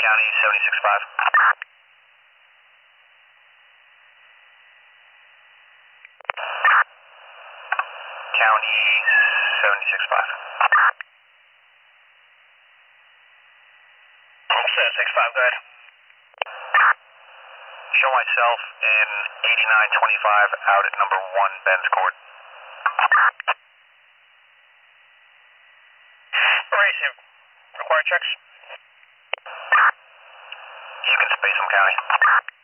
County 76.5. County 76.5. 76.5, go ahead. Show myself in 8925 out at number 1 Ben's Court. Racing. Required checks? You can space them, County.